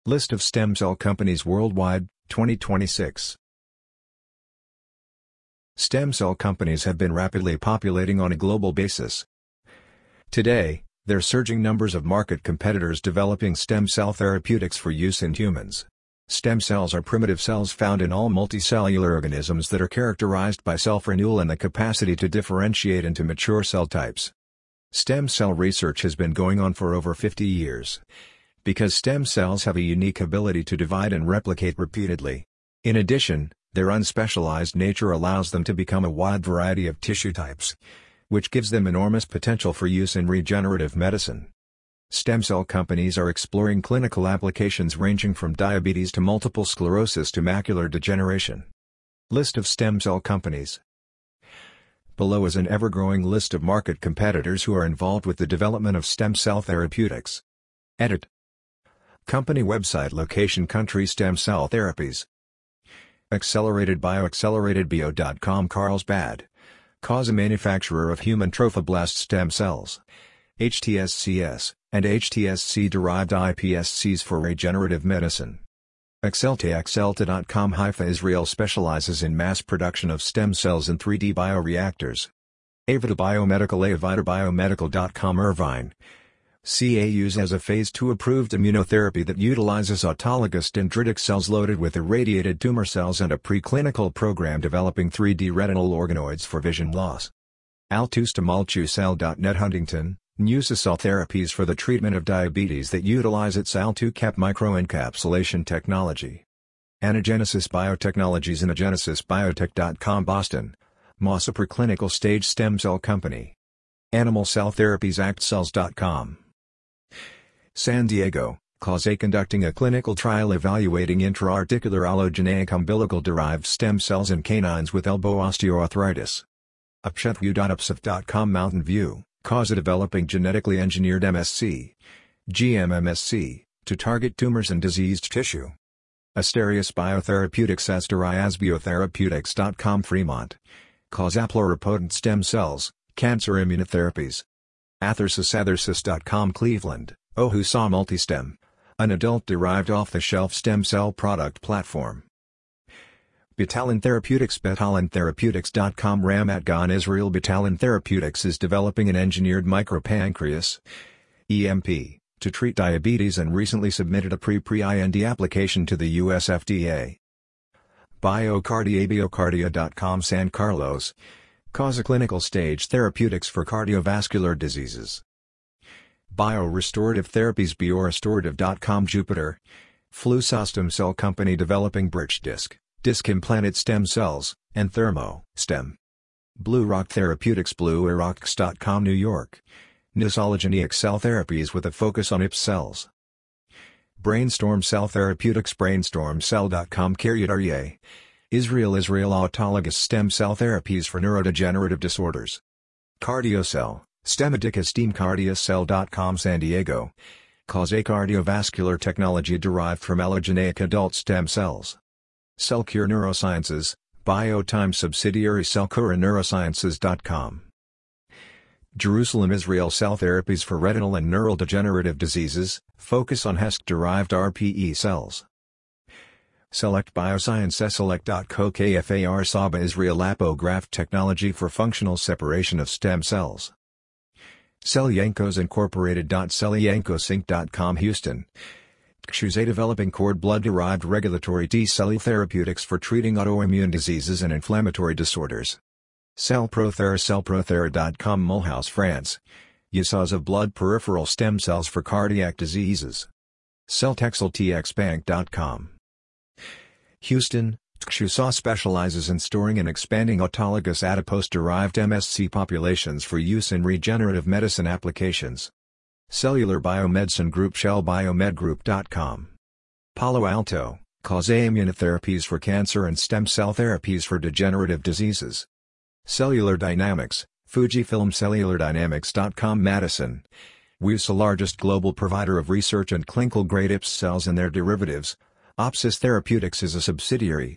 List of stem cell companies worldwide, 2026. Stem cell companies have been rapidly populating on a global basis. Today, there are surging numbers of market competitors developing stem cell therapeutics for use in humans. Stem cells are primitive cells found in all multicellular organisms that are characterized by self-renewal and the capacity to differentiate into mature cell types. Stem cell research has been going on for over 50 years. Because stem cells have a unique ability to divide and replicate repeatedly. In addition, their unspecialized nature allows them to become a wide variety of tissue types, which gives them enormous potential for use in regenerative medicine. Stem cell companies are exploring clinical applications ranging from diabetes to multiple sclerosis to macular degeneration. List of stem cell companies. Below is an ever-growing list of market competitors who are involved with the development of stem cell therapeutics. Edit. Company website location country stem cell therapies. Accelerated Bio Carlsbad. Cause a manufacturer of human trophoblast stem cells. HTSCS, and HTSC-derived iPSCs for regenerative medicine. Excelta.com Israel specializes in mass production of stem cells in 3D bioreactors. Avita Biomedical AvitaBiomedical.com Irvine. CAUs as a Phase 2 approved immunotherapy that utilizes autologous dendritic cells loaded with irradiated tumor cells and a preclinical program developing 3D retinal organoids for vision loss. Altustomolchucell.net Huntington, Nusacell therapies for the treatment of diabetes that utilize its Al2-Cap microencapsulation technology. Anagenesis Biotechnologies AnagenesisBiotech.com Boston. Moss a preclinical stage stem cell company. Animal Cell Therapies ActCells.com. San Diego, Causae conducting a clinical trial evaluating intra-articular allogeneic umbilical-derived stem cells in canines with elbow osteoarthritis. Upshetview.upsif.com Mountain View, Causae developing genetically engineered MSC, GM-MSC, to target tumors and diseased tissue. Asterias Biotherapeutics Asteriasbiotherapeutics.com Fremont, Causae pluripotent stem cells, cancer immunotherapies. Athersis.com Cleveland, Ohusa Multistem, an adult-derived off-the-shelf stem cell product platform. Betalin Therapeutics BetalinTherapeutics.com Ramat Gan Israel Betalin Therapeutics is developing an engineered micropancreas EMP to treat diabetes and recently submitted a pre-IND application to the US FDA. Biocardia San Carlos, Causae clinical stage therapeutics for cardiovascular diseases. Biorestorative therapies Biorestorative.com Jupiter, Fluostem Cell Company developing Birch disc implanted stem cells, and Thermo-Stem. Blue Rock Therapeutics BlueRocks.com New York, Nosologeneic cell therapies with a focus on IPS cells. Brainstorm Cell Therapeutics BrainstormCell.com Kiryat Aryeh, Israel autologous stem cell therapies for neurodegenerative disorders. Cardiocell, StemMedica Cardiocell.com San Diego, Causae cardiovascular technology derived from allogeneic adult stem cells. CellCure Neurosciences, Biotime subsidiary CellCure Neurosciences.com. Jerusalem Israel cell therapies for retinal and neural degenerative diseases, focus on HESC-derived RPE cells. Select Bioscience Select.co KFAR Saba Israel Apograft technology for functional separation of stem cells. Cellyankos Incorporated. Cellyankosync.com Houston, Xuzay developing cord blood-derived regulatory T-cell therapeutics for treating autoimmune diseases and inflammatory disorders. Cellprothera.com Mulhouse France, Uses of blood peripheral stem cells for cardiac diseases. CellTexelTXBank.com Houston, Xuzay specializes in storing and expanding autologous adipose-derived MSC populations for use in regenerative medicine applications. Cellular Biomedicine Group ShellBiomedGroup.com. Palo Alto, Causae immunotherapies for cancer and stem cell therapies for degenerative diseases. Cellular Dynamics, Fujifilm CellularDynamics.com Madison, WUSA largest global provider of research and clinical-grade IPS cells and their derivatives. Opsis Therapeutics is a subsidiary.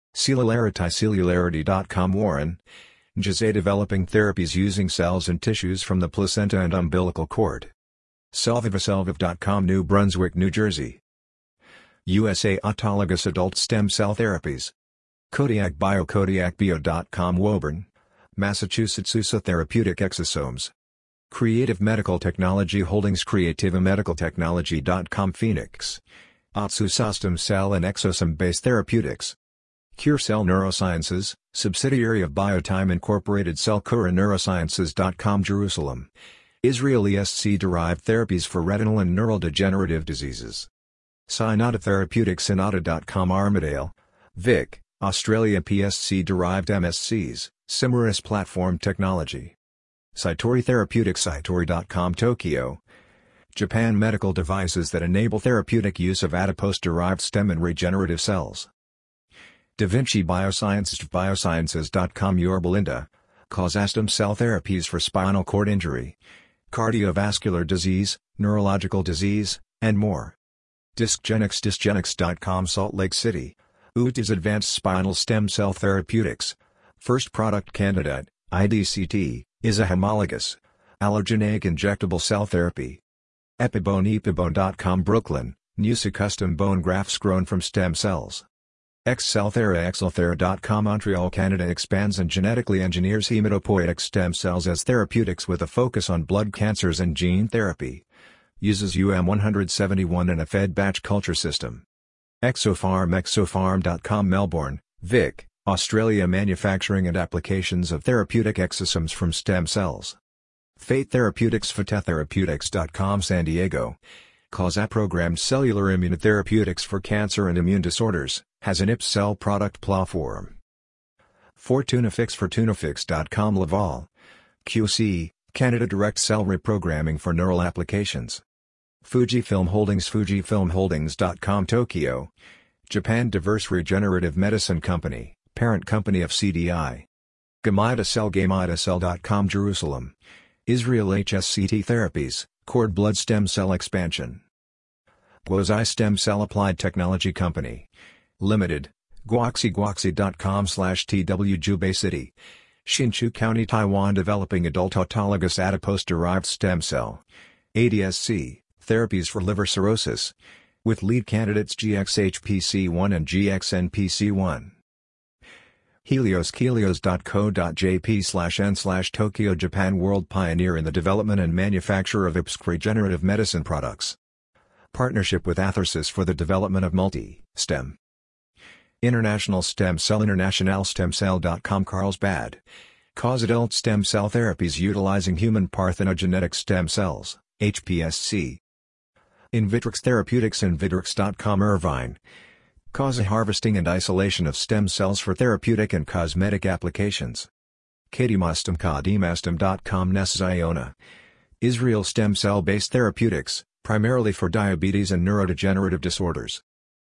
Celularity.com Warren, Jose developing therapies using cells and tissues from the placenta and umbilical cord. Selviva New Brunswick, New Jersey. USA Autologous Adult Stem Cell Therapies. Kodiak Bio KodiakBio.com Woburn, Massachusetts USA Therapeutic Exosomes. Creative Medical Technology Holdings Creativa Medical Technology.com Phoenix, Otsusa Stem Cell and Exosome-Based Therapeutics. CureCell Neurosciences, subsidiary of Biotime Incorporated Cellcura Neurosciences.com Jerusalem, Israel ESC-derived therapies for retinal and neurodegenerative diseases. Synata Therapeutics Synata.com Armadale, Vic, Australia PSC-derived MSCs, Simiris Platform Technology. Cytori Therapeutics Cytori.com Tokyo, Japan Medical devices that enable therapeutic use of adipose-derived stem and regenerative cells. DaVinci Biosciences Biosciences.com Yorba Linda, Causastem Cell Therapies for spinal cord injury, cardiovascular disease, neurological disease, and more. Discgenics Discgenics.com Salt Lake City, UTI's Advanced Spinal Stem Cell Therapeutics, first product candidate, IDCT, is a homologous, allogeneic injectable cell therapy. Epibone.com Brooklyn, NUSA custom bone grafts grown from stem cells. Excelthera Montreal Canada expands and genetically engineers hematopoietic stem cells as therapeutics with a focus on blood cancers and gene therapy. Uses UM171 and a fed batch culture system. Exopharm.com Melbourne, Vic, Australia manufacturing and applications of therapeutic exosomes from stem cells. Fate Therapeutics FateTherapeutics.com San Diego, CausaProgrammed cellular immunotherapeutics for cancer and immune disorders, has an IPS cell product platform. FortunaFix FortunaFix.com Laval, QC, Canada Direct Cell Reprogramming for Neural Applications. Fujifilm Holdings Fujifilmholdings.com Tokyo, Japan Diverse Regenerative Medicine Company, parent company of CDI. GamIdaCell Jerusalem, Israel HSCT Therapies, cord blood stem cell expansion. Guozai Stem Cell Applied Technology Company, Limited, Guoxi.com/TW Jubei City, Hsinchu County Taiwan developing adult autologous adipose-derived stem cell, ADSC, therapies for liver cirrhosis, with lead candidates GXHPC1 and GXNPC1. Helios.co.jp/n/Tokyo Japan World Pioneer in the development and manufacture of IPSC regenerative medicine products. Partnership with Athersys for the development of multi-stem. International Stem Cell Internationalstemcell.com Carlsbad, cause adult stem cell therapies utilizing human parthenogenetic stem cells, HPSC. Invitrix Therapeutics Invitrix.com Irvine, cause harvesting and isolation of stem cells for therapeutic and cosmetic applications. Kadimastem.com Ness Iona, Israel stem cell-based therapeutics, primarily for diabetes and neurodegenerative disorders.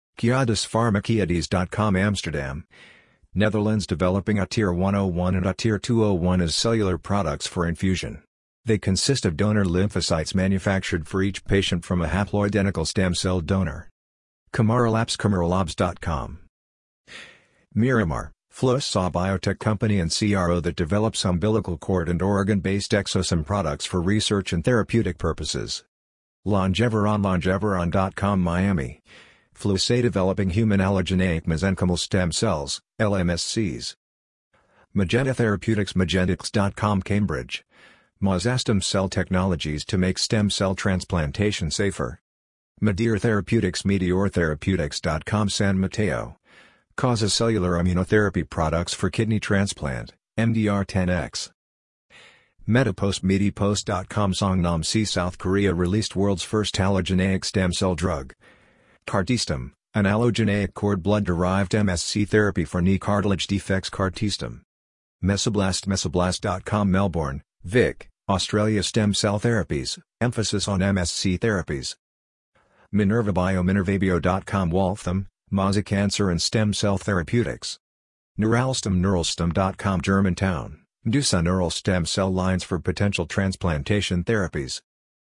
Kiadis Amsterdam, Netherlands developing ATIR 101 and ATIR 201 as cellular products for infusion. They consist of donor lymphocytes manufactured for each patient from a haploidentical stem cell donor. Kamara Labs KamaraLabs.com. Miramar, Flowsaw Biotech company and CRO that develops umbilical cord and organ-based exosome products for research and therapeutic purposes. Longeveron.com Miami, Flucay developing human allogeneic mesenchymal stem cells, LMSCs. Magenta Therapeutics Magentix.com Cambridge, Causastem Cell Technologies to make stem cell transplantation safer. Meteor Therapeutics MeteorTherapeutics.com San Mateo, causes cellular immunotherapy products for kidney transplant, MDR10X. Medipost.com Songnam-si South Korea released world's first allogeneic stem cell drug. Cartistem, an allogeneic cord blood-derived MSC therapy for knee cartilage defects. Cartistem. Mesoblast.com Melbourne, Vic, Australia Stem Cell Therapies, emphasis on MSC therapies. Minerva Bio Minervabio.com Waltham, Maza Cancer and Stem Cell Therapeutics. Neuralstem.com Germantown, Medusa Neural Stem Cell Lines for potential transplantation therapies.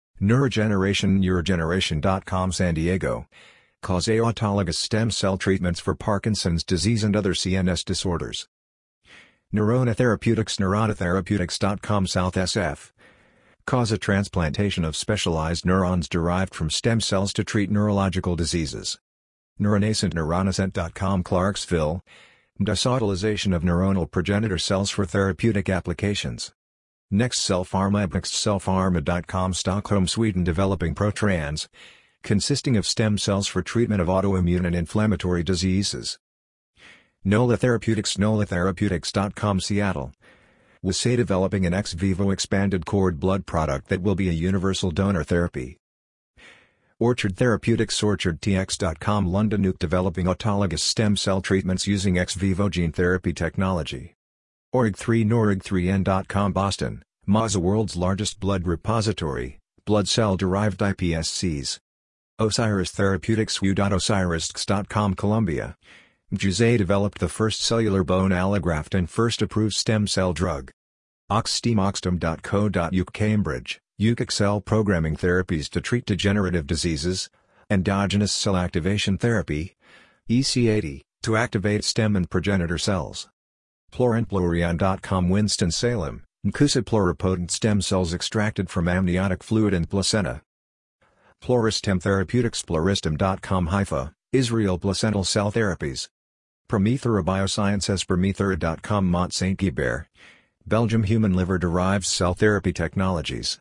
Neurogeneration.com San Diego, cause autologous stem cell treatments for Parkinson's disease and other CNS disorders. Neurona Therapeutics Neuronatherapeutics.com South SF, cause a transplantation of specialized neurons derived from stem cells to treat neurological diseases. Neuronascent Neuronascent.com Clarksville. Desautylization of neuronal progenitor cells for therapeutic applications. NextCell Pharma. NextCellPharma.com Stockholm, Sweden. Developing Protrans, consisting of stem cells for treatment of autoimmune and inflammatory diseases. Nola Therapeutics. NolaTherapeutics.com Seattle. WSA developing an ex vivo expanded cord blood product that will be a universal donor therapy. Orchard Therapeutics. OrchardTX.com London. Nuke developing autologous stem cell treatments using ex vivo gene therapy technology. Org3 Norg3n.com Boston. MAZA world's largest blood repository, blood cell-derived iPSCs. Osiris Therapeutics. U.Osirisx.com Colombia. Jose developed the first cellular bone allograft and first approved stem cell drug. Oxstem.co.uk Cambridge. UK cell programming therapies to treat degenerative diseases. Endogenous cell activation therapy. EC80, to activate stem and progenitor cells. Plurian.com Winston-Salem. Nkusa pluripotent stem cells extracted from amniotic fluid and placenta. Pluristem Therapeutics. Pluristem.com Haifa, Israel. Placental cell therapies. Promethera Biosciences. Promethera.com Mont Saint Guibert, Belgium. Human liver-derived cell therapy technologies.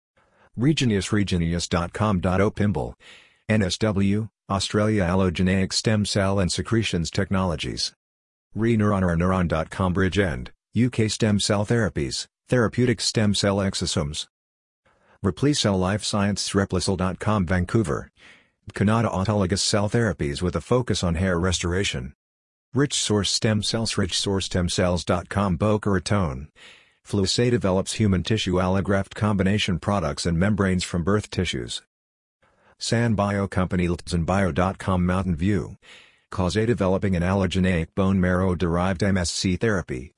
Regenius. Regenius.com. NSW, Australia. Allogeneic stem cell and secretions technologies. Neuron.com Bridgend, UK. Stem cell therapies, therapeutic stem cell exosomes. Replicell Life Sciences. Replicell.com Vancouver. Canada. Autologous cell therapies with a focus on hair restoration. Rich Source Stem Cells. RichSourceStemCells.com Boca Raton. FluSA develops human tissue allograft combination products and membranes from birth tissues. San Bio Company. LTZenBio.com Mountain View. Causa developing an allogeneic bone marrow-derived MSC therapy.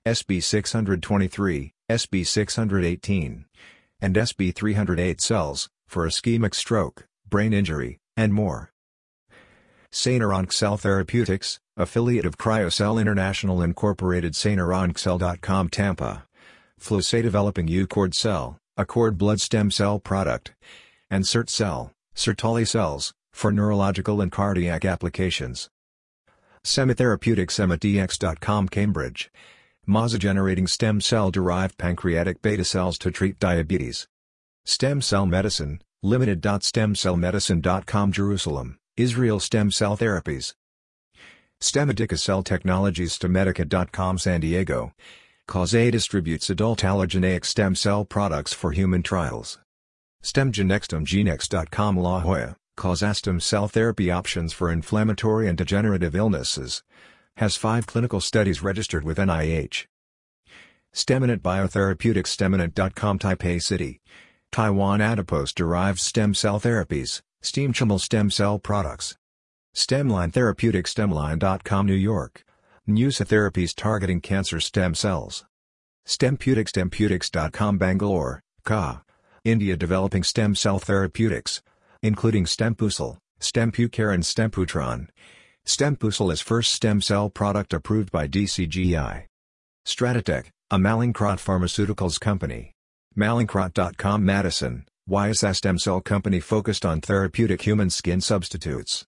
SB623, SB618, and SB308 cells, for ischemic stroke, brain injury, and more. Saineronc Cell Therapeutics, affiliate of CryoCell International Incorporated. Saineroncell.com Tampa. FluSA developing UCord Cell, a cord blood stem cell product. And CertCell, Sertoli cells, for neurological and cardiac applications. Sematherapeutics. Sematx.com Cambridge. MAZA generating stem cell-derived pancreatic beta cells to treat diabetes. Stem Cell Medicine, Limited. Stemcellmedicine.com Jerusalem, Israel. Stem cell therapies. Stemedica Cell Technologies. Stemedica.com San Diego. Causa distributes adult allogeneic stem cell products for human trials. StemGenex.com La Jolla. Causa stem cell therapy options for inflammatory and degenerative illnesses. Has 5 clinical studies registered with NIH. Steminit Biotherapeutics. Steminit.com Taipei City. Taiwan. Adipose-derived stem cell therapies, Steamchimal stem cell products. Stemline Therapeutics. Stemline.com New York. Nusa Therapies targeting cancer stem cells. Stemputics. Stemputics.com Bangalore, Ka. India developing stem cell therapeutics, including Stempusel, Stempucare and Stemputron. Stempusel is first stem cell product approved by DCGI. Stratitech, a Mallinckrodt Pharmaceuticals company. Mallinckrodt.com Madison, YSA stem cell company focused on therapeutic human skin substitutes.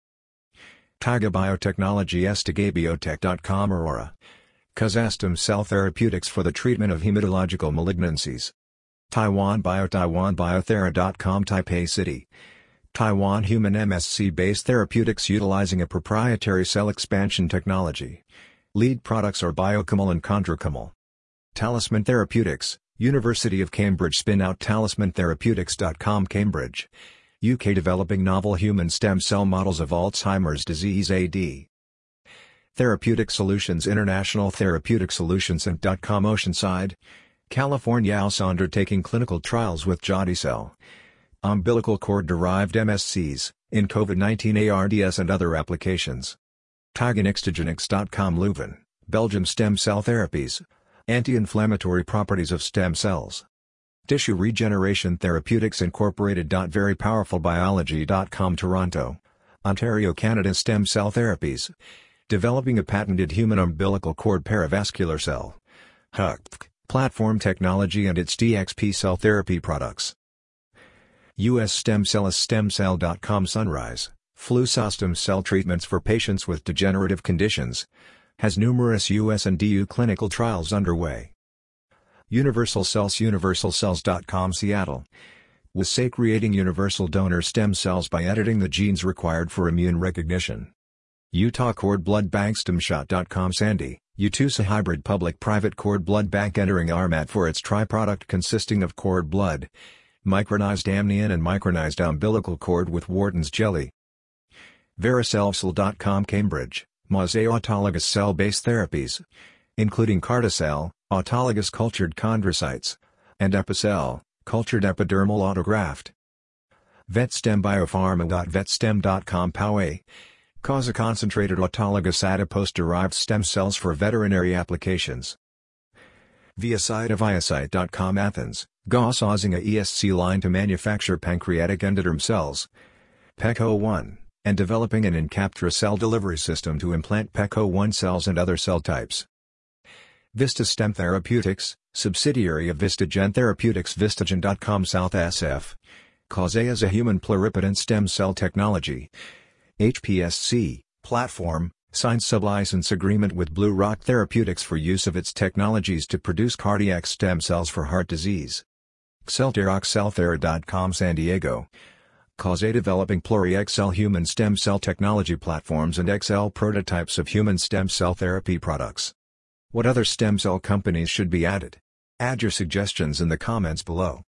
Taiga Biotechnology. Estigabiotech.com Aurora. Kazastem Cell Therapeutics for the treatment of hematological malignancies. Taiwan Bio. TaiwanBiothera.com Taipei City. Taiwan Human MSC-based therapeutics utilizing a proprietary cell expansion technology. Lead products are Biocamal and Chondrocamal. Talisman Therapeutics, University of Cambridge spin-out TalismanTherapeutics.com Cambridge, UK developing novel human stem cell models of Alzheimer's disease AD. Therapeutic Solutions International. Therapeutic Solutions Inc.com Oceanside, California. Also undertaking clinical trials with Jodicel. Umbilical cord-derived MSCs, in COVID-19 ARDS and other applications. Tiganextogenix.com Leuven, Belgium. Stem cell therapies, anti-inflammatory properties of stem cells. Tissue Regeneration Therapeutics Incorporated. Verypowerfulbiology.com Toronto, Ontario, Canada. Stem cell therapies, developing a patented human umbilical cord paravascular cell HUC platform technology and its DXP cell therapy products. US Stem Cell. Stemcell.com Sunrise, Flusa stem cell treatments for patients with degenerative conditions. Has numerous US and EU clinical trials underway. Universal Cells UniversalCells.com Seattle. WISA creating universal donor stem cells by editing the genes required for immune recognition. Utah Cord Blood Bank StemShot.com Sandy, UTUSA hybrid public-private cord blood bank entering RMAT for its tri-product consisting of cord blood, micronized amnion and micronized umbilical cord with Wharton's jelly. VeriCellCell.com Cambridge, Mosaic autologous cell-based therapies, including Carticel, autologous cultured chondrocytes, and Epicel, cultured epidermal autograft. VetStem Biopharma. VetStem.com Poway, causa concentrated autologous adipose-derived stem cells for veterinary applications. Viasite Athens, Gauss using a ESC line to manufacture pancreatic endoderm cells. PEC-01, and developing an Encaptra cell delivery system to implant PEC-01 cells and other cell types. Vista Stem Therapeutics, subsidiary of VistaGen Therapeutics. Vistagen.com South SF, causa is a human pluripotent stem cell technology. HPSC, platform, signed sublicense agreement with Blue Rock Therapeutics for use of its technologies to produce cardiac stem cells for heart disease. XelThera.com San Diego, causa developing PluriXL human stem cell technology platforms and XL prototypes of human stem cell therapy products. What other stem cell companies should be added? Add your suggestions in the comments below.